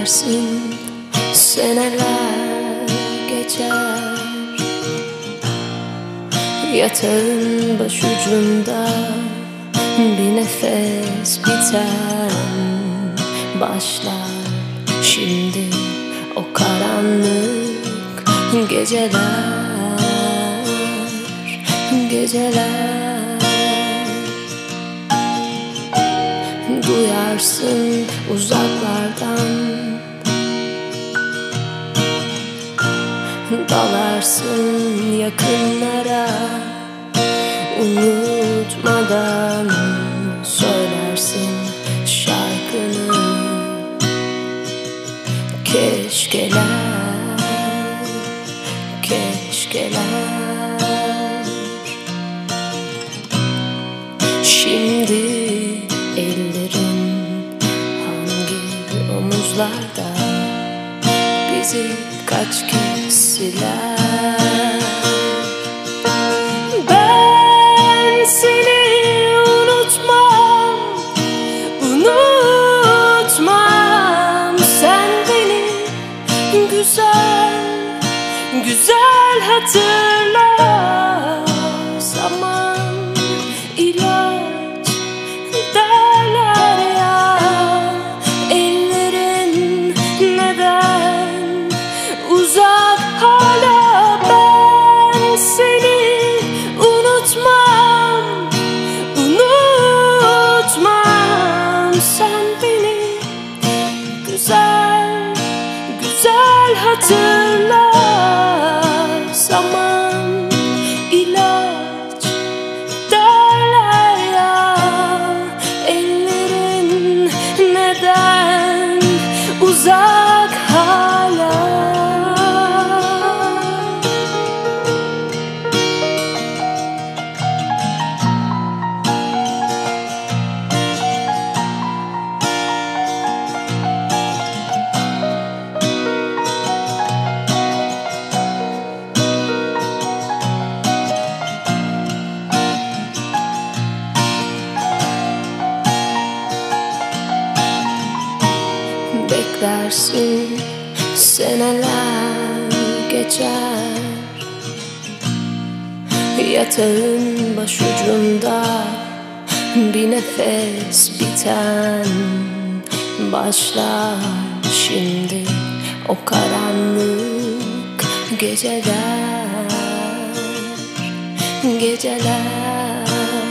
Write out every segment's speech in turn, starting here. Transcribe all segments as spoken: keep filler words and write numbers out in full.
Beklersin, seneler geçer, yatağın başucunda bir nefes biten başlar. Şimdi o karanlık geceler, geceler. Duyarsın uzaklardan, dalarsın yakınlara, unutmadan söylersin şarkını. Keşkeler, keşkeler. Şimdi ellerin hangi omuzlarda bizi kaç kez siler? Ben seni unutmam, unutmam. Sen beni güzel, güzel hatırla. Zaman ilaç derler ya, ellerin neden uzak hala? Ben seni unutmam, unutmam. Sen beni güzel, güzel hatırla. Zaman ilaç derler ya, ellerin neden uzak hala? Beklersin, seneler geçer, yatağın başucunda bir nefes biten başlar. Şimdi o karanlık geceler, geceler.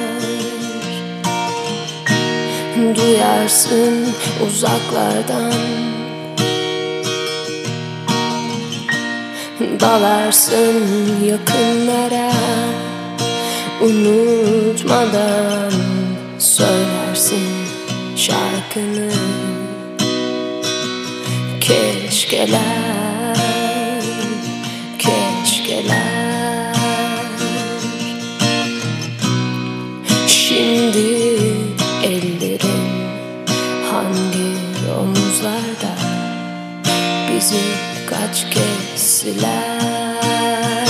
Duyarsın uzaklardan, dalarsın yakınlara, unutmadan söylersin şarkını. Keşkeler, keşkeler. Şimdi ellerin hangi omuzlarda bizi kaç kez siler?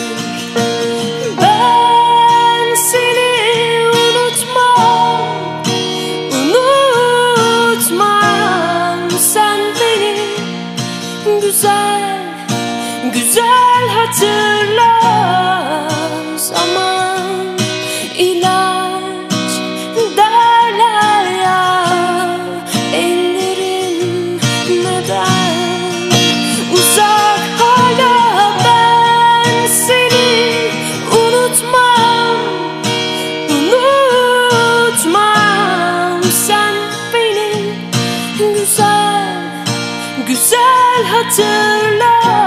Ben seni unutmam, unutmam. Sen beni güzel, güzel hatırla. Zaman ilaç derler ya, ellerin neden uzak hala? Ben seni unutmam, unutmam. Sen beni güzel, güzel hatırla.